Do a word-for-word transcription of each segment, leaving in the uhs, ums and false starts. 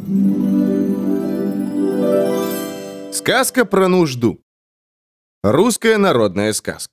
Сказка про нужду. Русская народная сказка.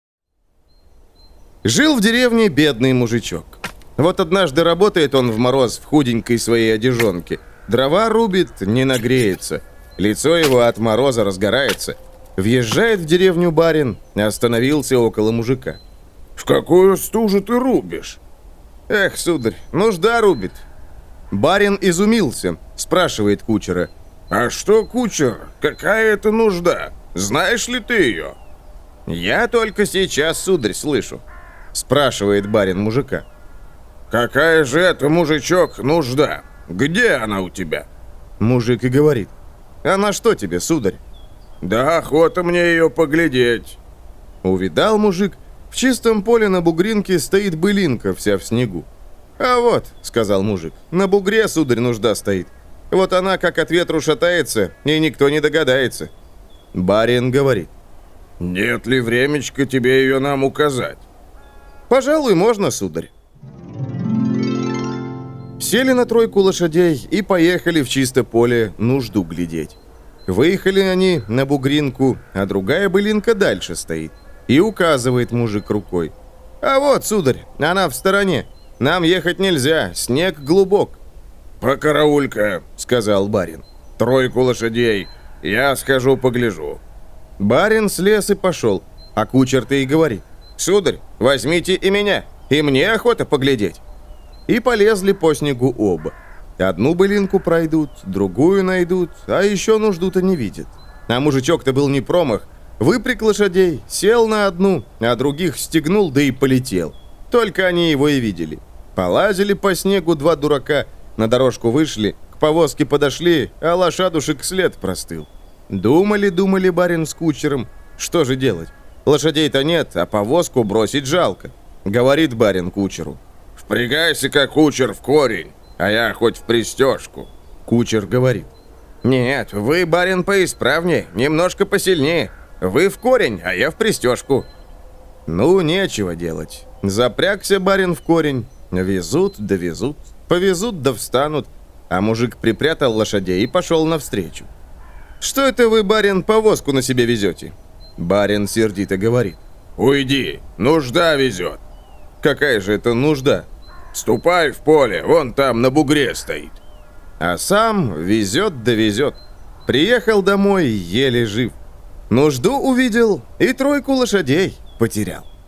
Жил в деревне бедный мужичок. Вот однажды работает он в мороз в худенькой своей одежонке. Дрова рубит, не нагреется. Лицо его от мороза разгорается. Въезжает в деревню барин, остановился около мужика. «В какую стужу ты рубишь?» «Эх, сударь, нужда рубит». Барин изумился, спрашивает кучера. «А что, кучер, какая это нужда? Знаешь ли ты ее?» «Я только сейчас, сударь, слышу», спрашивает барин мужика. «Какая же это, мужичок, нужда? Где она у тебя?» Мужик и говорит. «А на что тебе, сударь?» «Да охота мне ее поглядеть». Увидал мужик, в чистом поле на бугринке стоит былинка вся в снегу. «А вот», — сказал мужик, — «на бугре, сударь, нужда стоит. Вот она как от ветру шатается, и никто не догадается». Барин говорит. «Нет ли времечка тебе ее нам указать?» «Пожалуй, можно, сударь». Сели на тройку лошадей и поехали в чисто поле нужду глядеть. Выехали они на бугринку, а другая былинка дальше стоит. И указывает мужик рукой. «А вот, сударь, она в стороне. Нам ехать нельзя, снег глубок». «Покарауль-ка», — сказал барин, — «тройку лошадей. Я схожу погляжу». Барин слез и пошел, а кучер-то и говорит. «Сударь, возьмите и меня, и мне охота поглядеть». И полезли по снегу оба. Одну былинку пройдут, другую найдут, а еще нужду-то не видят. А мужичок-то был не промах. Выпряг лошадей, сел на одну, а других стегнул, да и полетел. Только они его и видели. Полазили по снегу два дурака, на дорожку вышли, к повозке подошли, а лошадушек след простыл. Думали-думали барин с кучером, что же делать? Лошадей-то нет, а повозку бросить жалко. Говорит барин кучеру. «Впрягайся-ка, кучер, в корень, а я хоть в пристежку». Кучер говорит. «Нет, вы, барин, поисправнее, немножко посильнее. Вы в корень, а я в пристежку». Ну, нечего делать. Запрягся барин в корень. Везут да везут, повезут да встанут. А мужик припрятал лошадей и пошел навстречу. «Что это вы, барин, повозку на себе везете?» Барин сердито говорит. «Уйди, нужда везет». «Какая же это нужда?» «Ступай в поле, вон там на бугре стоит». А сам везет да везет. Приехал домой еле жив. Нужду увидел и тройку лошадей потерял.